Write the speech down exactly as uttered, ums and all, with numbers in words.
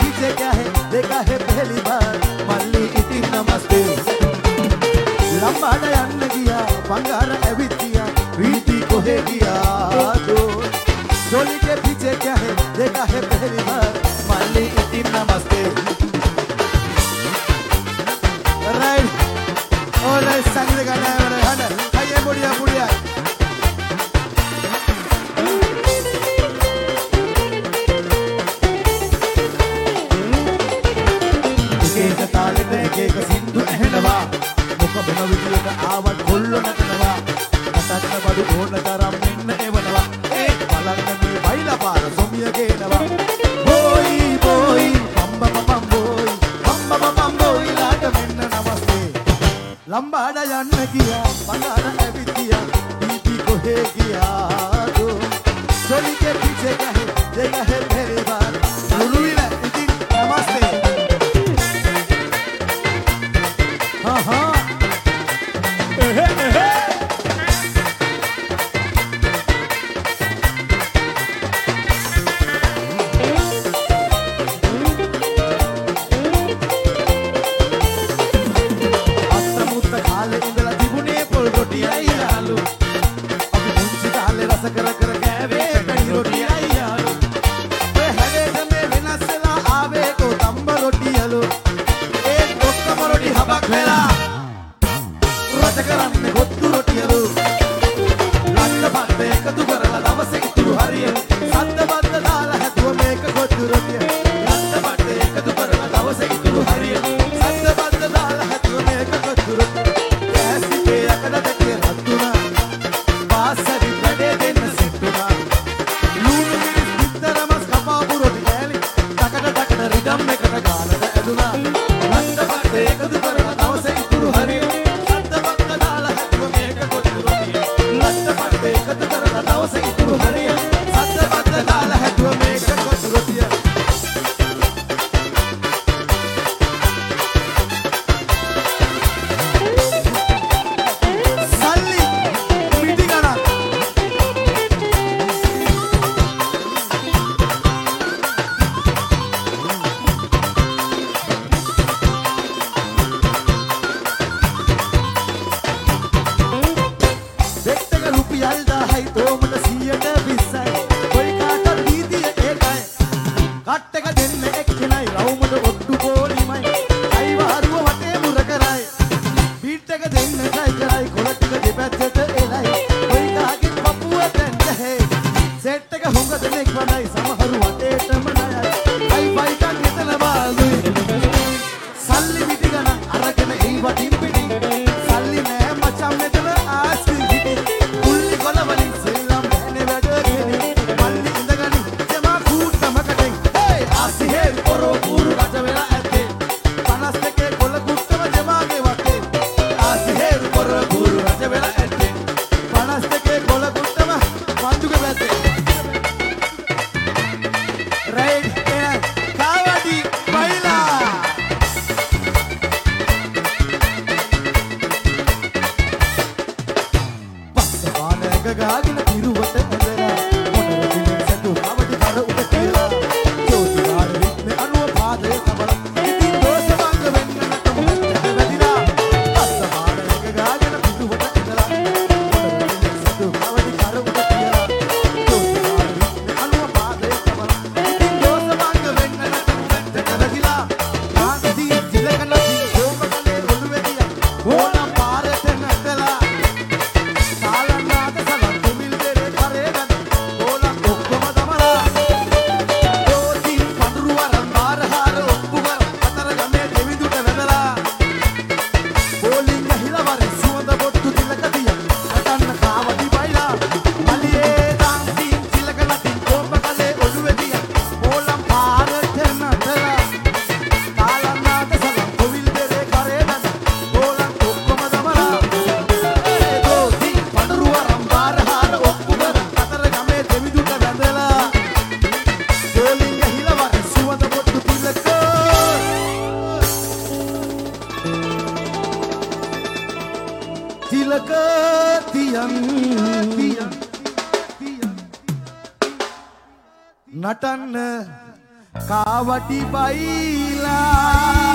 पीछे क्या है देखा है पहली बार मल्ली इतनी नमस्ते लंबाड़ यन्न किया बंगार एवितिया रीति को है किया दो चोली के पीछे क्या है देखा है पहली बार मल्ली इतनी नमस्ते राइट और संगीत गाना है मेरे हन आइए बुढ़िया बुढ़िया एक ताले में एक सिंधु एहनवा मुख बनो विदियक आवत कोल्लो नटनवा अतत्न बडु ओन तरम निन्न एवनवा ए බලන්න මේ බයිලා පාර සොමිය ගේනවා බෝයි බෝයි පම්බ පම්බ බෝයි පම්බ පම්බ බෝයි ලාට මෙන්න නමස්තේ लंबाड़ යන්න ගියා බංගාර ඇවිත්තියා දීපි කොහෙ ගියා දෝ चोली के पीछे क्या है देखा है पहली बार लुलुइला इतिन नमस्ते हाँ हाँ एहे एहे अस्तमुत्त खाले इंदला दिबुने पोल रोटी आई आलू अभी मुंशी खाले रस कर कर गैवे कड़ी रोटी आई आलू वे हवे में विनाशला आवे को तंब रोटी आलू एक डोक्कम रोटी हबक वेला रस करन्ने गोत्तु रोटी आलू लट्ट बद्द एकतु करला दवसे इतुरु हरिय सद्द बद्द दाल हैतुव මේක गोत्तु रोटी लट्ट बद्द एकतु करला दवसे इतुरु हरिय सद्द बद्द दाल हैतुव මේක गोत्तु रोटी ऐसी के अकड़ देखे रत्तुना बासरी बड़े दिन सिट्टुना लूनु मिनिस बित्තරමස් කපාපු රොටි කෑලි තකඩ තකඩ රිදම් එකට ගාලට ඇදුනා ලට්ට බඩ එකතු කරලා දවසේ ඉතුරු හරිය සද්ද බද්ද දාලා හැදුව මේක කොච්චර රොටිය ලට්ට බඩ එකතු කරලා දවසේ ඉතුරු හරිය සද්ද බද්ද දාලා හැදුව මේක කොච්චර රොටිය සල්ලි පිටි ගණන් දෙට්ටක රුපියල් දහයි තෝමට සියයට විස්සයි කොයි කාටත් නීතිය ඒකයි කට් එක දෙන්න එක්කෙනයි රවුමට ඔට්ටු පොලිමයි අයිවාරුව වටේ මුර කරයි බීට් එක දෙන්න එකයි කරයි කොළ ටික දෙපැත්තට එලයි කොයි කාගෙන් පපුව දැන්න හේ සෙට් එක හුඟ දෙනෙක් වඩයි සමහරු වටේටම ණයයි අයි බයිටක් එතන බාදුයි සල්ලි පිටි ගන්න අරගෙන එයි වටින් පිටි සල්ලි නෑ මචං මෙතන ආස්ති පිටි කුල්ලි කොළ වලින් සෙල්ලම් බෑනේ වැඩ කෙලි මල්ලි ඉඳගනි ජමා කූට්ටමකටෙන් හේ ආසි හේ පොරෝ පුරු රජ වෙලා ඇත්තේ පනස් දෙකේ කොළ කුට්ටම ජමාගේ වටේ ආසි හේ පොරෝ පුරු රජ වෙලා ඇත්තේ පනස් දෙකේ කොළ කුට්ටම වන්දුගේ පැත්තේ රයිට් එන කාවඩි බයිලා පස්සවානක ගාගෙන පිරුවට ඇදලා මොනර දිනෙන් සතු අවදි කර උඩ කියලා ජෝතිවාර රිද්මේ අනුව පාදේ තබල ඉතින් දෝෂ වංග වෙන්න නටම හැට වැදිලා පස්සවානක ගාගෙන පිරුවට ඇදලා මොනර දිනෙන් සතු අවදි කර උඩ කියලා ජෝතිවාර රිද්මේ අනුව පාදේ තබල ඉතින් දෝෂ වංග වෙන්න නටම හැට වැදිලා යාන්ති ජිලකනති කොමකලේ ඔළුවේ දියා ඕනම් පාරට නැතලා සාලන්නාද සලන් තුමිල් දෙරේ කරේ ගන්න ඕනම් ඔක්කොම තමලා දෝති පඳුරු වරන් බාරහාර ඔප්පු කර අතර ගමේ දෙවිදුට වැදලා බෝලින් ගහිලා වරේ සුවඳ බොට්ටු තිලක දිය නටන්න කාවටි බයිලා මලියේ දාන්ති තිලක නටි කොම්බකලේ ඔළුවේ දිය ඕනම් පාරට නැතලා සාලන්නාද සලන් තුමිල් දෙරේ කරේ ගන්න ඕනම් ඔක්කොම තමලා දෝති පඳුරු වරන් බාරහාර ඔප්පු කර අතර ගමේ දෙවිදුට වැදලා බෝලින් ගහිලා වරේ සුවඳ බොට්ටු තිලක තිලක තියන් නටන්න කාවටි බයිලා